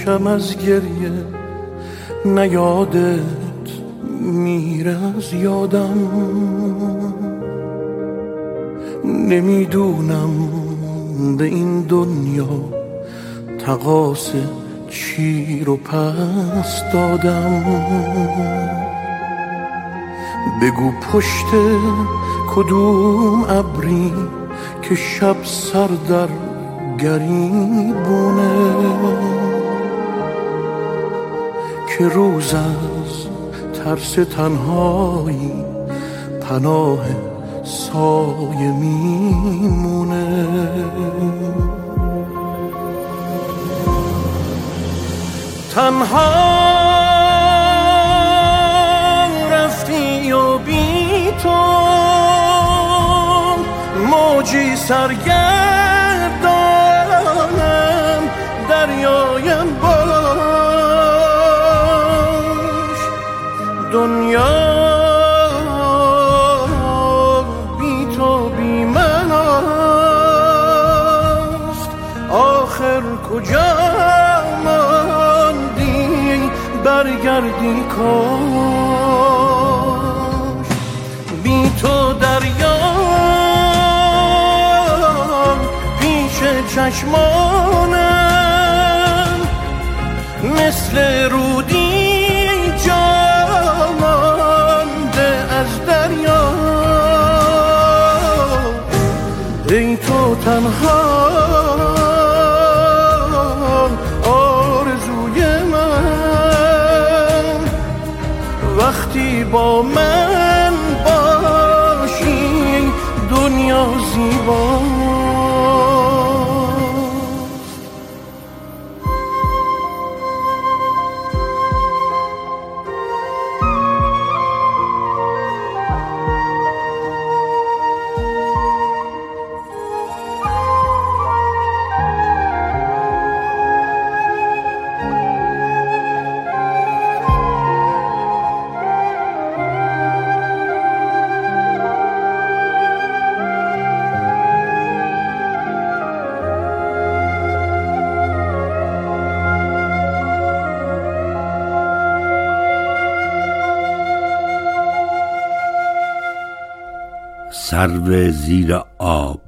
باشم از گریه، نه یادت میره از یادم. نمیدونم به این دنیا تقاص چی رو پس دادم. بگو پشت کدوم ابری که شب سر در گریبونه، که روز از ترس تنهایی پناه سایه میمونه. تنها رفتی و بی تو موجی سرگردانم، دریایم باش. دنیا بی تو بی من است، آخر کجا ماندی برگردی کاش. بی تو دریام پیش چشمانم، مثل رودی جا مانده از دریا. ای تو تنها آرزوی من، وقتی با من باشی دنیا زیباست. سرو زیر آب.